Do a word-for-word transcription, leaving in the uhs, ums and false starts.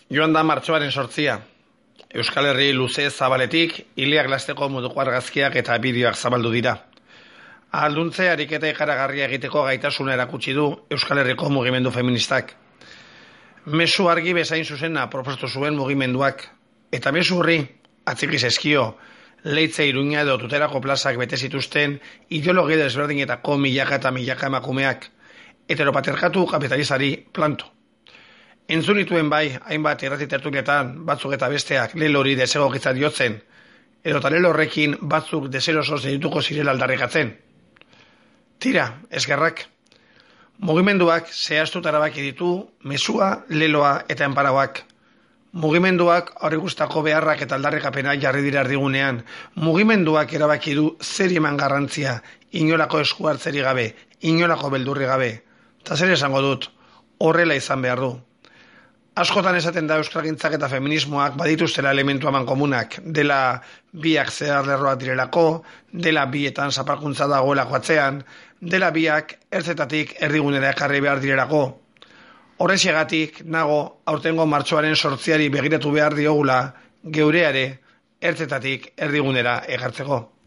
Joan da martxoaren sortzia. Euskal Herri luze zabaletik, hileak lasteko moduko argazkiak eta bideoak zabaldu dira. Ahalduntze ariketa ikaragarria egiteko gaitasuna erakutsi du Euskal Herriko mugimendu feministak. Mezu argi bezain zuzena proposatu zuen mugimenduak, eta mezu horri atziki zaizkio, Leitze, Iruña edo Tuterako plazak bete zituzten ideologia desberdinetako milaka eta milaka emakumeak, heteropatriarkatu kapitalizari planto. Entzun dituen bai, hainbat irrati tertuliatan batzuk eta besteak lelo hori desegokitzat diotzen, edo lelo horrekin batzuk deseroso zenituko zirela aldarrikatzen. Tira, eskerrak. Mugimenduak zehaztut erabaki ditu mezua, leloa eta enparauak. Mugimenduak hori guztako beharrak eta aldarrikapenak jarri dira erdigunean. Mugimenduak erabaki du zer eman garrantzia, inolako esku hartzeri gabe, inolako beldurri gabe. Ta zer esango dut, horrela izan behar du. Askotan esaten da euskalgintzak eta feminismoak badituztela elementu aman komunak, dela biak zehar lerroak direlako, dela bietan zapalkuntza dagoelako atzean, dela biak ertzetatik erdigunera ekarri behar direlako. Horrexegatik nago aurtengo martxoaren sortziari begiratu behar diogula geureare ertzetatik erdigunera ekartzeko.